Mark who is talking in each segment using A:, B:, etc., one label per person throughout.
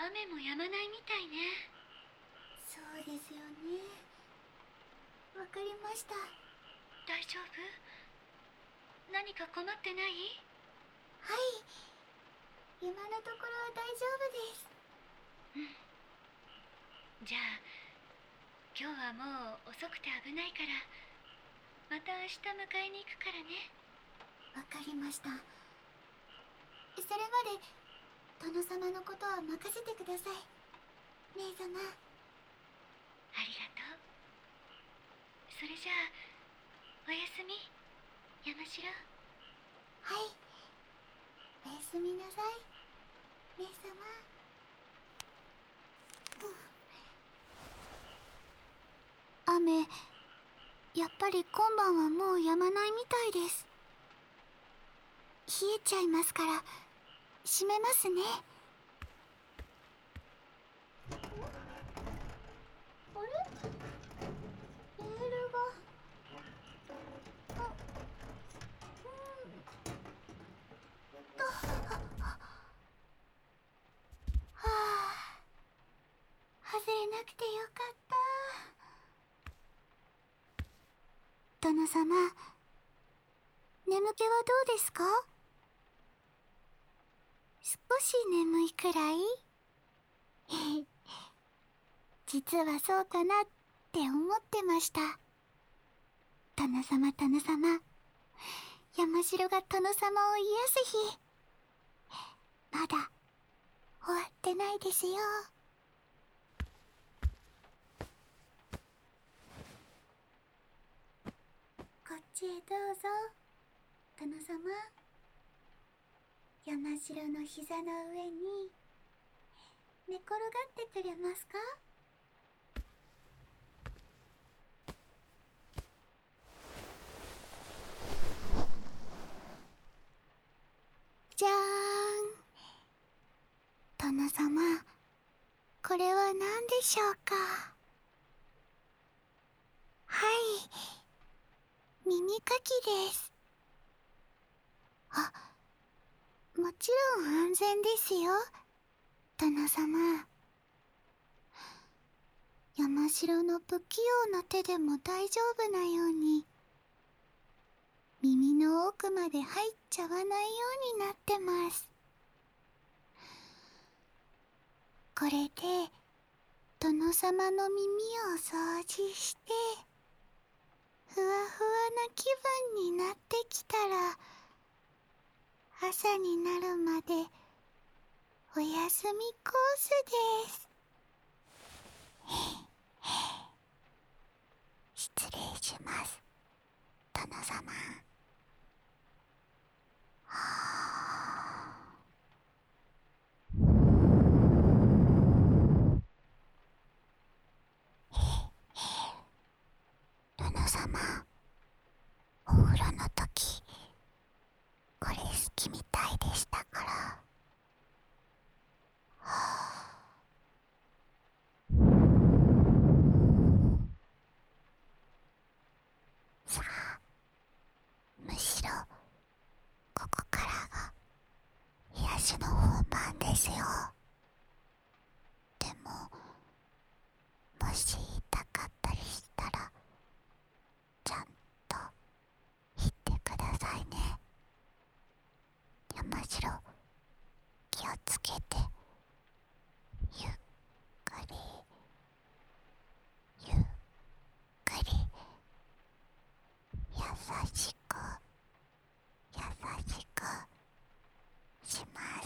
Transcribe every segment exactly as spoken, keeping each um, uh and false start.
A: 雨も止まないみたいね。
B: そうですよね。わかりました。
A: 大丈夫？何か困ってない？
B: はい、今のところは大丈夫です。
A: うん。じゃあ今日はもう遅くて危ないから、また明日迎えに行くからね。
B: わかりました。それまで殿様のことは任せてください、メイ様。
A: ありがとう。それじゃあおやすみ、山城。
B: はい、おやすみなさい、メイ様。雨、やっぱり今晩はもう止まないみたいです。冷えちゃいますから閉めますね。あれ、レールがあ、うんとはあ、外れなくてよかった。殿様、眠気はどうですか？少し眠いくらい？実はそうかなって思ってました。殿様、殿様、山城が殿様を癒す日、まだ終わってないですよ。こっちへどうぞ、殿様。山城の膝の上に寝転がってくれますか？じゃーん。殿様、これは何でしょうか？はい、耳かきです。あ、もちろん安全ですよ、殿様。山城の不器用な手でも大丈夫なように、耳の奥まで入っちゃわないようになってます。これで殿様の耳を掃除して、ふわふわな気分になってきたら、朝になるまでお休みコースです。失礼します、殿様。はあ。殿様、お風呂の時これ好きみたいでしたから。はあ。さあ、むしろここからが癒しの本番ですよ。でも、もし痛かったりしたらちゃんと言ってくださいね。山城、気をつけて、ゆっくりゆっくり、優しく優しくします。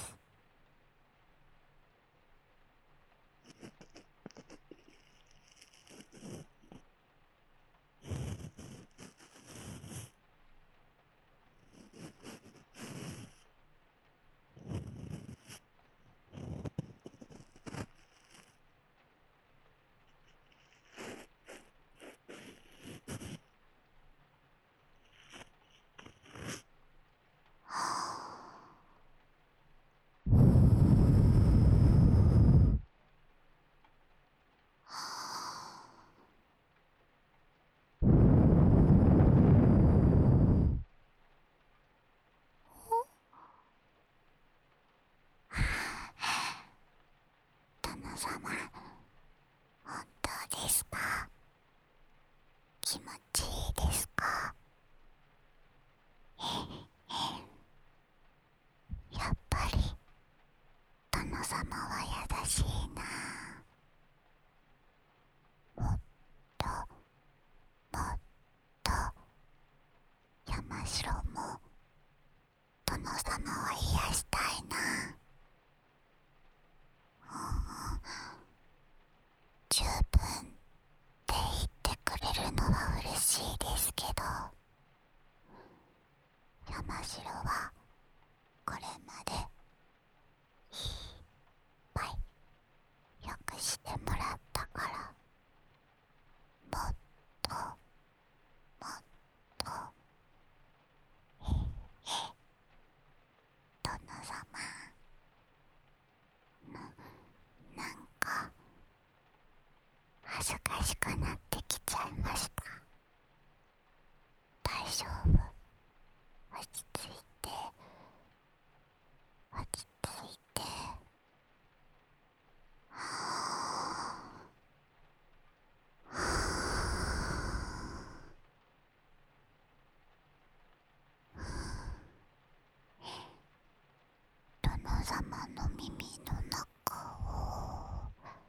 B: 様、本当ですか？気持ちいいですか？やっぱり殿様は優しいな。もっともっと山城も殿様を癒したいな。十分って言ってくれるのは嬉しいですけど、山城はこれまでいっぱいよくしてもらったから、もっともっとええ殿様、な、なんか恥ずかしくなってきちゃいました。大丈夫、落ち着いて落ち着いて。はあはあ、殿様の耳の中を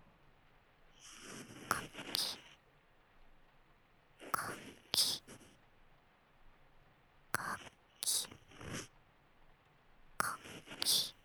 B: かきかきかきかき、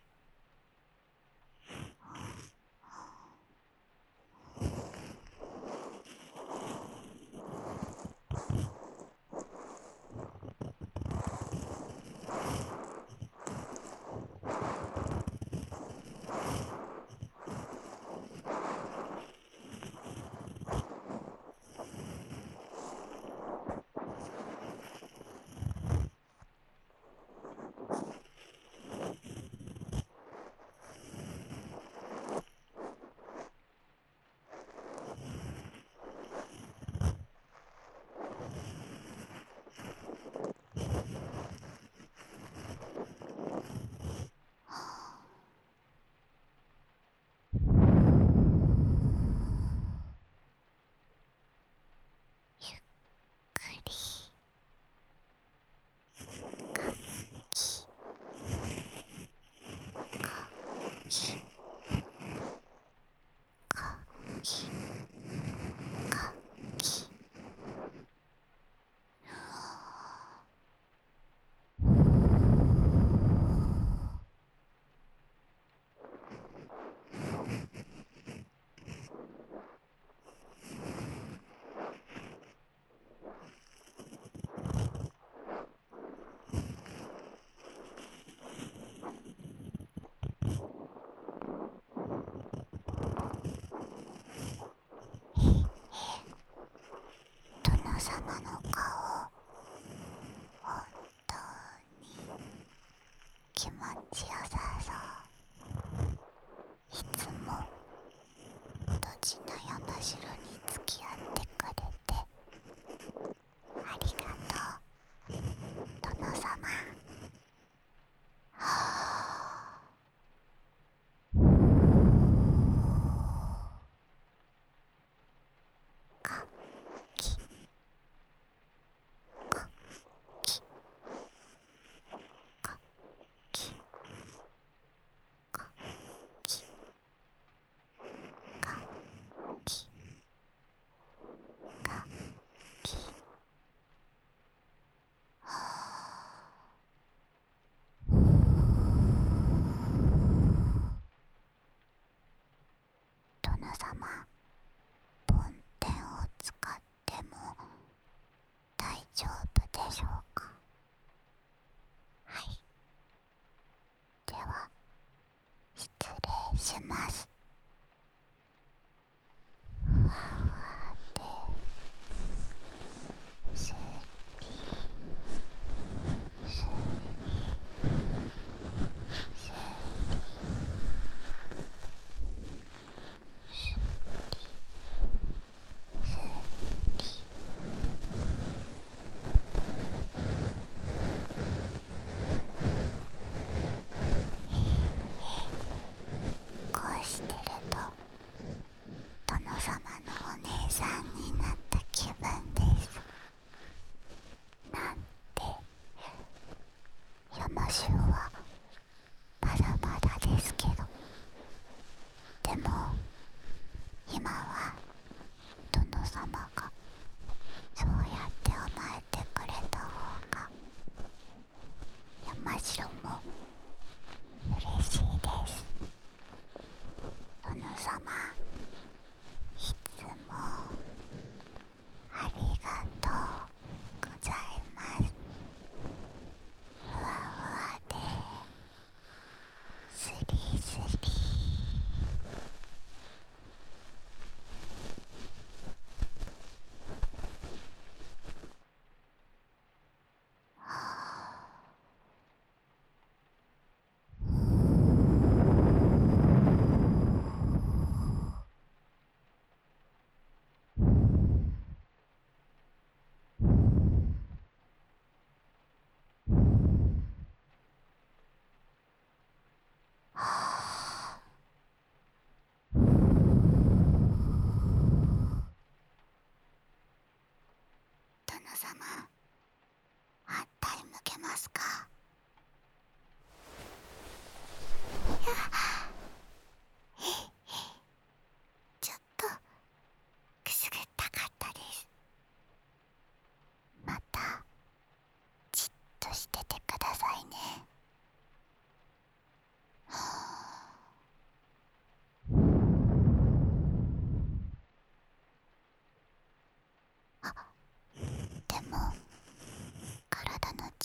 B: ゆっくりかきかきかきかき、殿様の顔、本当に気持ちよさそう。いつもドジな山城に付き合ってくれてありがとう、殿様。はあ、かき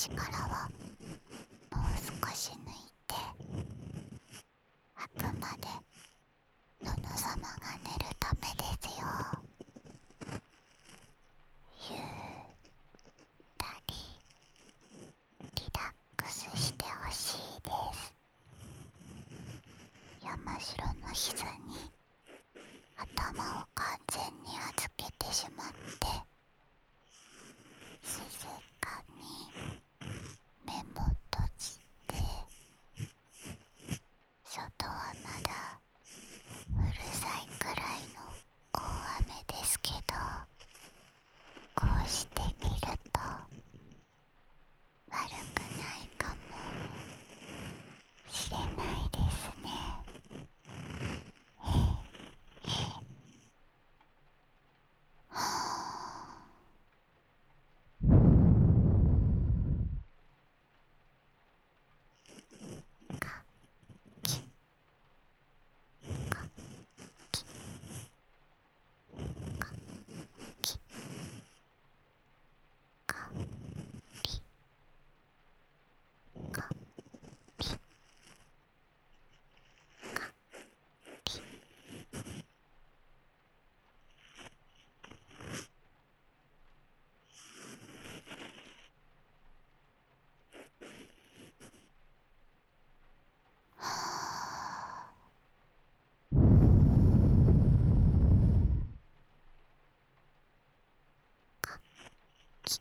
B: 力はもう少し抜いて、あくまで殿様が寝るためですよ。ゆったりリラックスしてほしいです。山城の膝に頭を完全に預けてしまって、静かに目も閉じて、外はまだうるさいくらいの大雨ですけど、こうしてみると悪くないかもしれないですね。はあ、かきかきかきかりかりかり。はあ、かき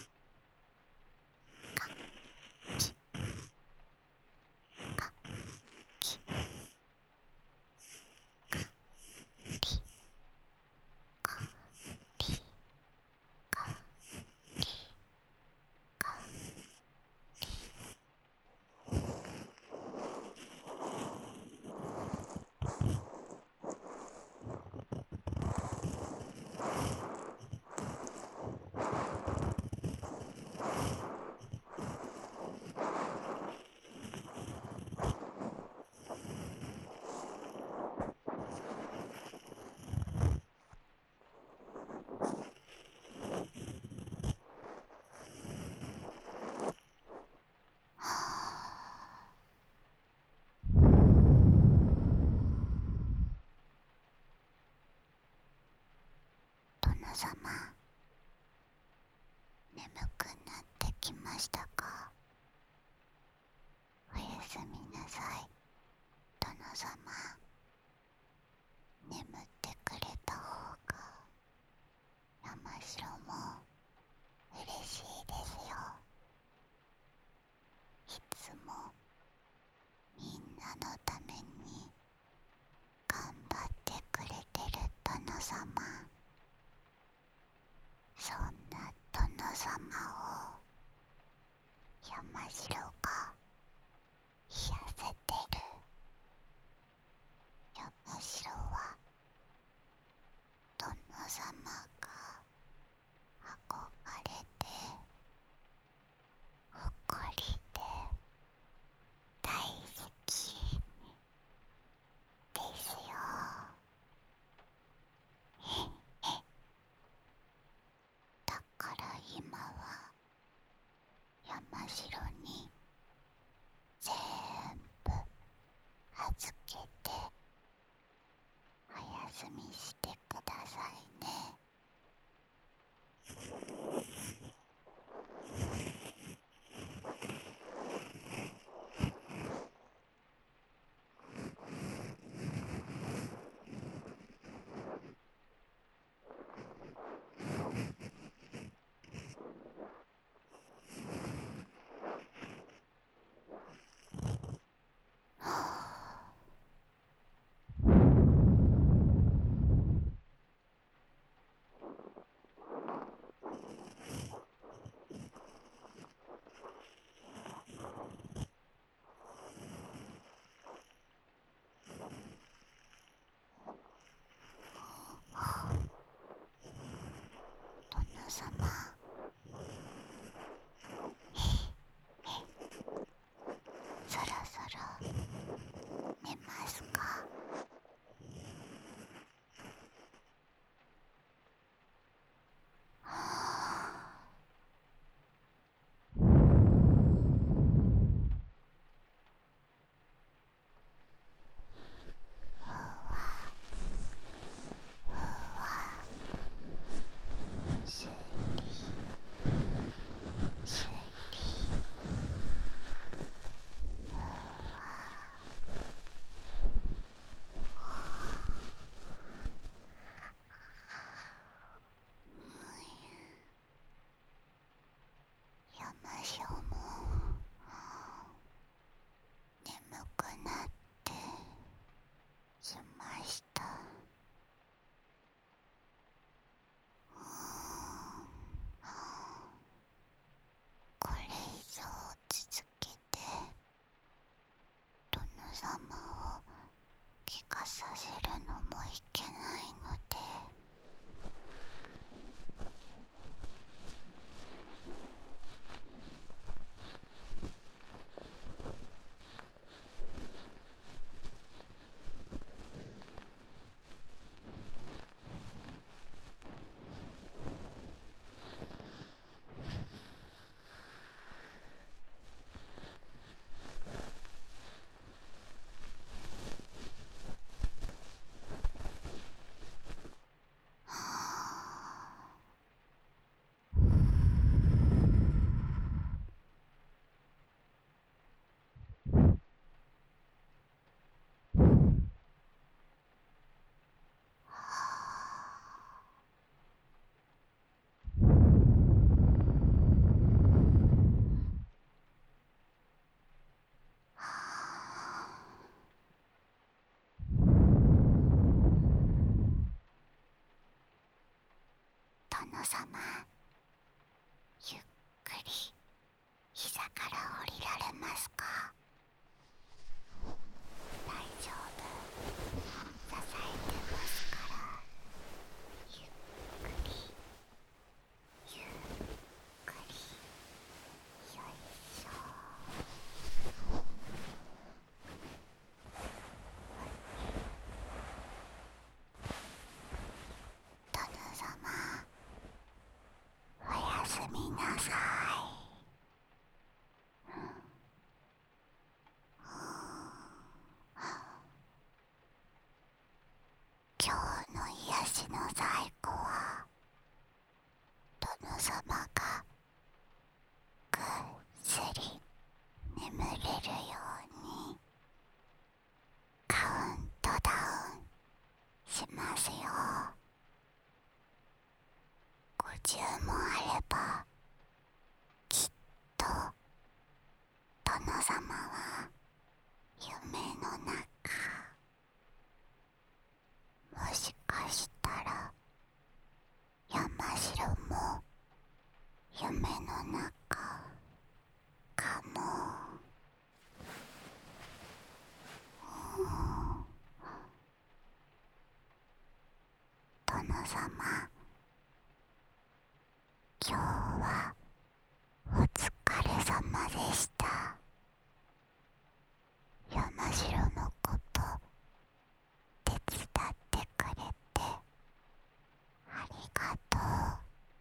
B: かきかきかりかりかりかはあ、殿様、眠くなってきましたか？おやすみなさい、殿様。眠ってくれた方が山城も嬉しいですよ。いつもみんなのために頑張ってくれてる殿様。そんな殿様を山城が癒せてる。山城は殿様が憧れて誇りで大好きですよ。だから今は山城に全部預けてお休みしてくださいね。はあ、殿様、そろそろ寝ますか？はあ、 様、ゆっくり膝から降りられますか？大丈夫、支えてますから。ゆっくりゆっくり、よいしょ。殿様、おやすみなさい。今日の癒しの最後は、殿様がぐっすり眠れるようにカウントダウンしますよ。ご注文あれば、きっと殿様は夢の中、もしかしたら山城も夢の中かも。殿様、今日はお疲れ様でした。山城のこと手伝ってくれてありがとう。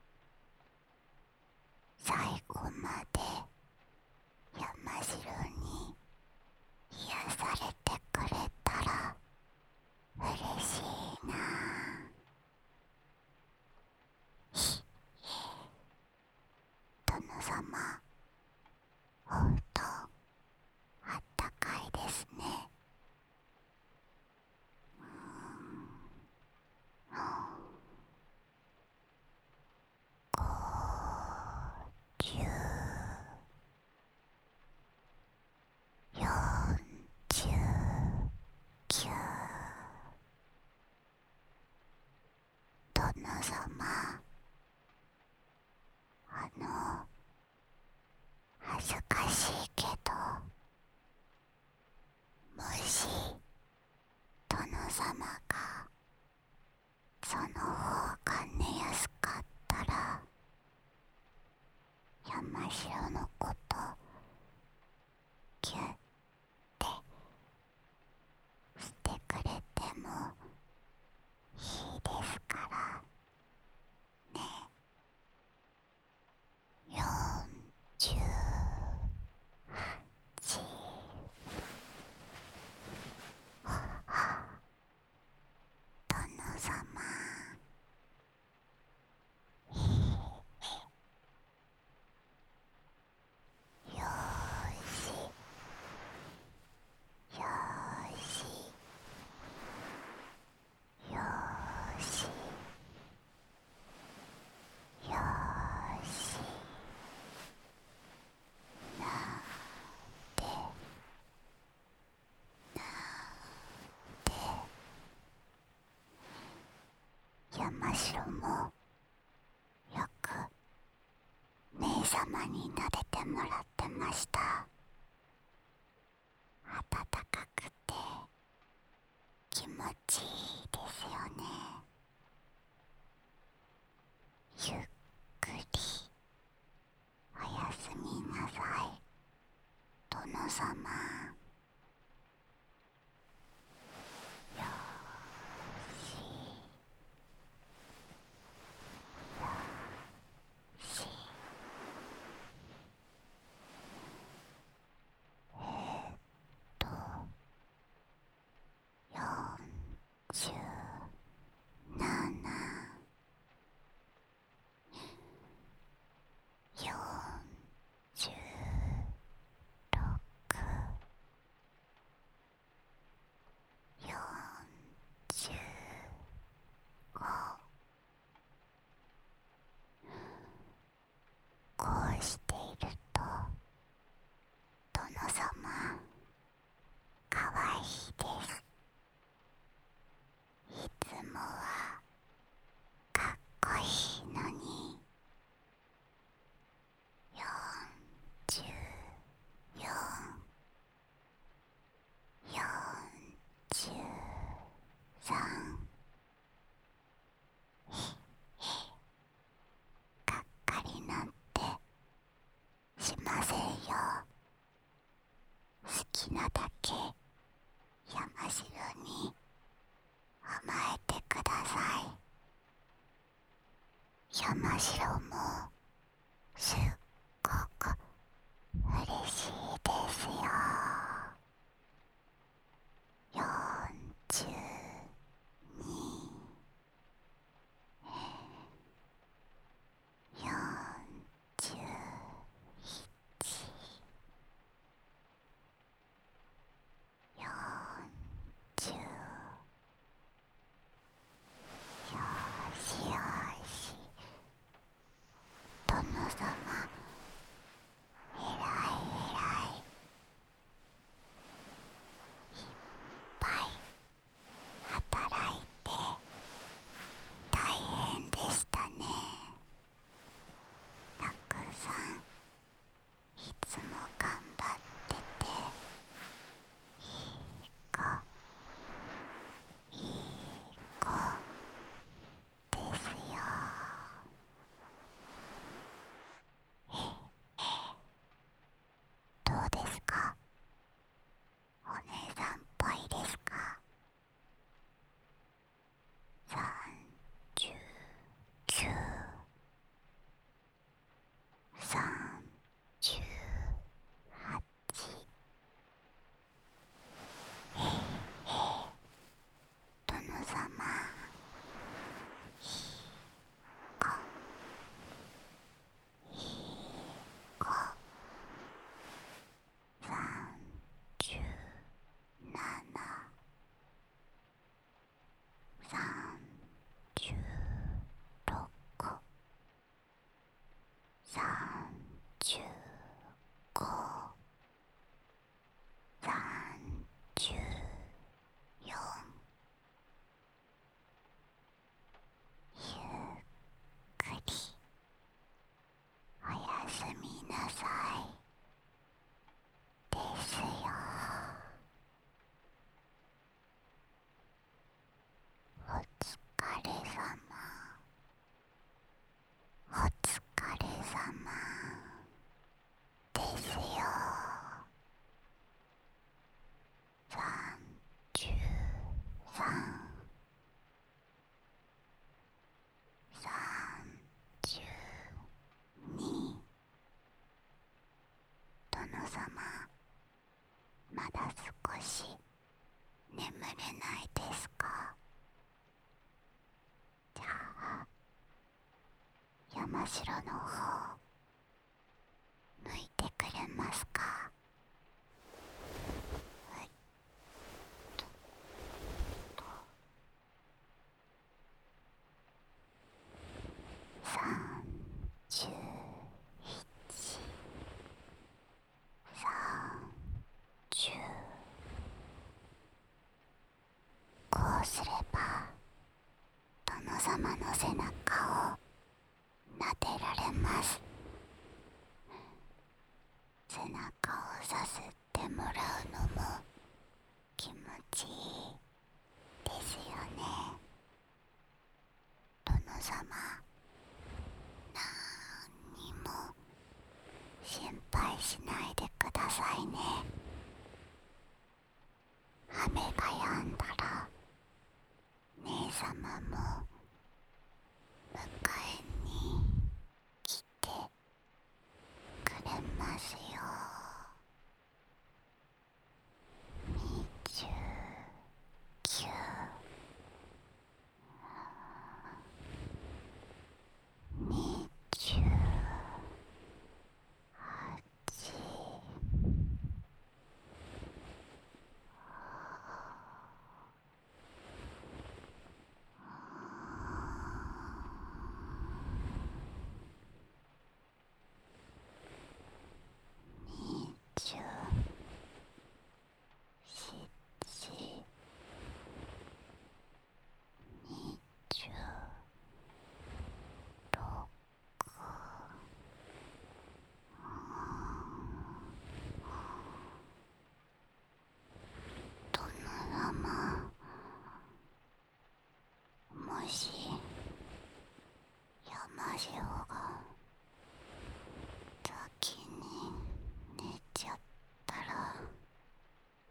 B: 最後まで山城に癒されてくれたら嬉しいな。ひ殿様、お布団あったかいですね。ごじゅう、よんじゅうきゅう、殿様、あの、恥ずかしいけど、もし殿様がその方が寝やすかったら、山城のことギュッてしてくれてもいいですからね。よんじゅうはち、殿様、いいよーしよーしよーしよーし、なんてなんて。山城もよく姉様に撫でてもらってました。暖かくて気持ちいいですよね。ゆっくりおやすみなさい、殿様。よーしよーし。えーっとよんじゅうなな、よんじゅうろく、 なだけ山城に甘えてください。山城もすっごく嬉しいですよ。よんじゅうに、よんじゅういち、よんじゅう、よしよし、殿様えらいえらい、いっぱい働いて大変でしたね。たくさんいつも頑張ってて、いい子いい子ですよ。ええ、どうですか、お姉さんっぽいですか。さんじゅうきゅう、さんじゅうはち、ええええ、殿様いい子いい子、さんじゅうなな、さんじゅうろく、さんじゅうご、さんじゅうよん、ゆっくりおやすみなさいですよ。お疲れさま、お疲れさまですよ。さんじゅうさん、さんじゅうに、殿様まだ少し眠れないですか。じゃあ山城の方向いてくれますか。はいとと、さんじゅういち、さんじゅう、こうすれば殿様の背中を撫でられます。背中をさすってもらうのも気持ちいいですよね。殿様なんにも心配しないでくださいね。雨が止んだら姉様も迎えに来てくれますよ。にじゅうきゅう、にじゅうはち、にじゅうしち、にじゅうろく、殿様もし山城が先に寝ちゃったら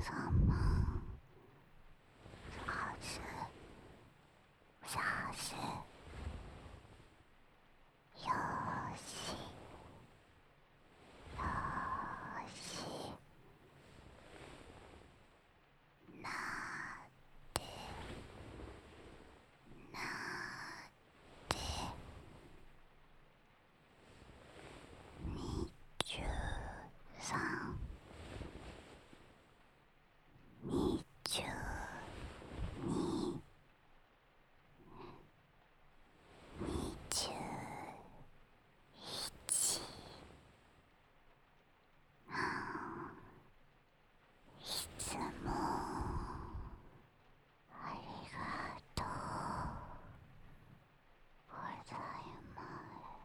B: 様さすさすよしよしなってなってにじゅうさんにじゅうににじゅういちいつもありがとうございます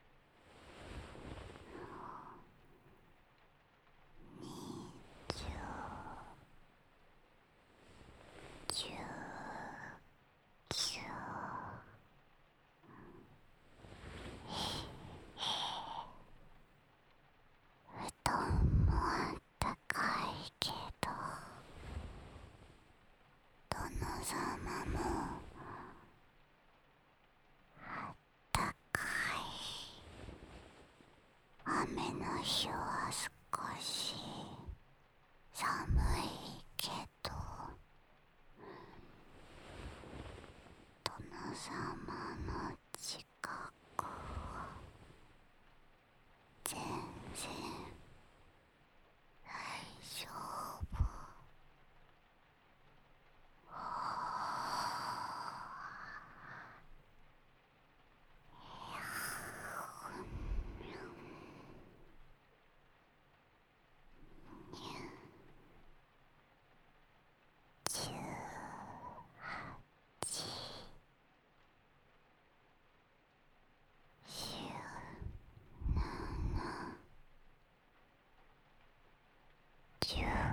B: にじゅうきゅうきゅう布団もあったかいけど殿様もあったかい雨の日は少し寒いけど殿様の近くは全然大丈夫。じゅうはちじゅうななじゅう